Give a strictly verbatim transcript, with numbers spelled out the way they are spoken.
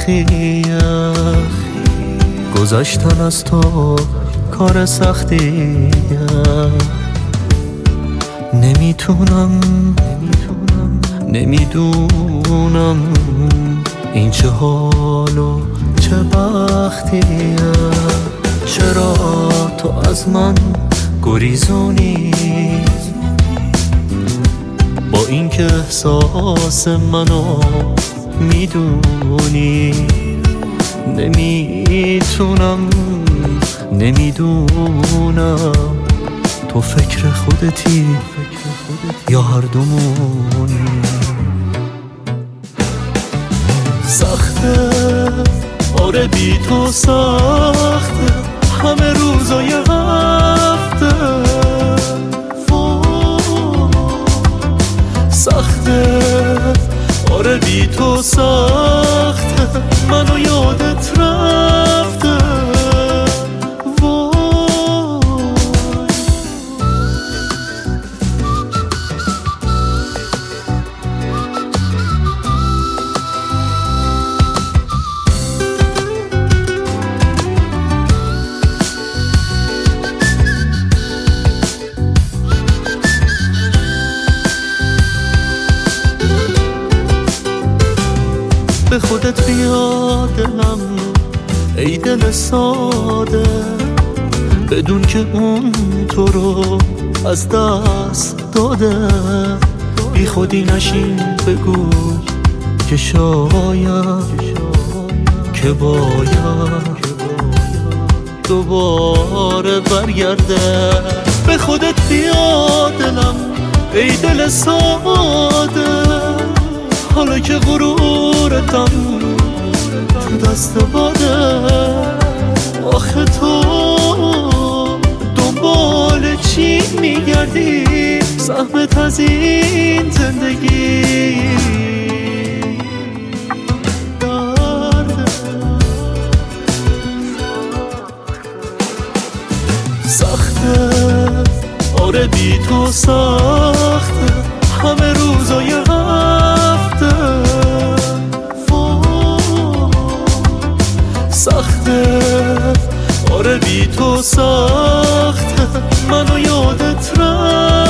تلخیه، گذشتن از تو کار سختیه. نمیتونم نمیدونم این چه حال و چه بختیه. چرا تو از من گریزونی با این که احساس منو میدونی؟ نمیتونم نمیدونم تو فکر خودتی یا هر دومونی. سخته آره بی تو سخته، همه روزای هفته سخته آره بی تو سخته، منو یادت رفته. به خودت بیا دلم ای دل ساده، بدون که اون تو رو از دست داده. بی خودی نشین بگو که شاید که باید دوباره برگرده. به خودت بیا دلم ای دل ساده، حالا که غرورتم تو دست باده. آخه تو دنبال چی میگردی؟ زحمت از این زندگی درده. سخته آره بی تو سخته، همه روزای هفته سخته آره بی تو سخته، منو یادت رفته.